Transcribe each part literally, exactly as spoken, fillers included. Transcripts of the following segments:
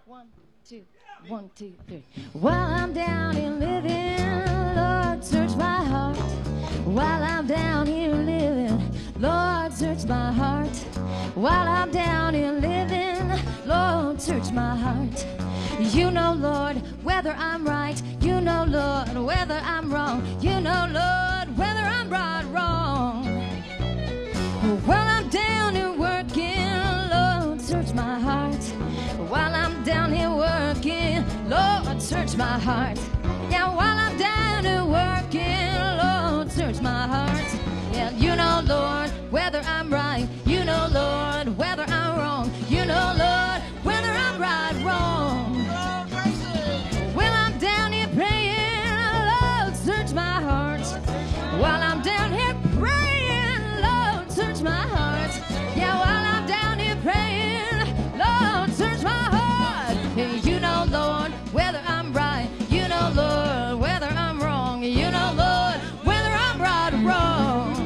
One, two, one, two, three. While I'm down here living, Lord, search my heart. While I'm down here living, Lord, search my heart. While I'm down here living, Lord, search my heart. You know, Lord, whether I'm right. You know, Lord, whether I'm wrong. You know, Lord, whether I'm right or wrong. While I'm down here working, Lord, search my heart. While I'm down here working, Lord, search my heart. Yeah, while I'm down here working, Lord, search my heart. Yeah, you know, Lord, whether I'm right. You know, Lord, whether I'm wrong. You know, Lord, whether I'm right or wrong. While I'm down here praying, Lord, search my heart. While I'm down here praying, Lord, search my heart. Yeah, while I'm down here praying, Lord, search my heart. Hey, you know, Lord, whether I'm right. You know, Lord, whether I'm wrong. You know, Lord, whether I'm right or wrong.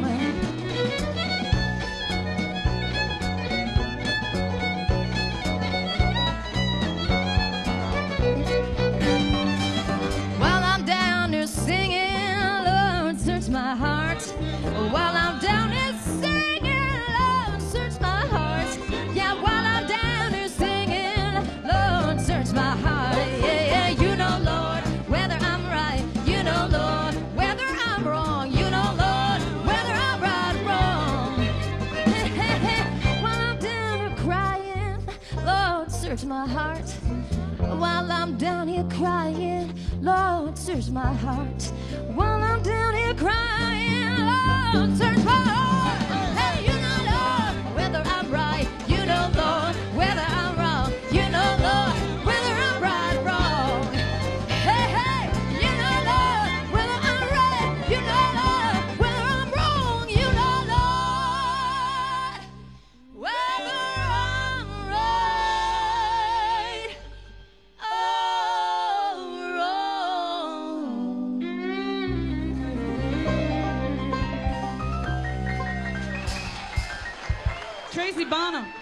While I'm down here singing, Lord, search my heart. While I'm down here singing, Lord, search my heart. Yeah, while I'm down here singing, Lord, search my heart. Yeah, yeah, you know, Lord, whether I'm right. You know, Lord, whether I'm wrong. You know, Lord, whether I'm right or wrong. Hey, hey, hey. While I'm down here crying, Lord, search my heart. While I'm down here crying, Lord, search my heart. While I'm down here crying, Lord, search my heart. Hey, you know, Lord, whether I'm right. You know, Lord, whether I'm wrong. You know, Lord, whether I'm right or wrong. Hey, hey, you know, Lord, whether I'm right. You know, Lord, whether I'm wrong. You know, Lord, whether I'm right or wrong. Tracy Bonham.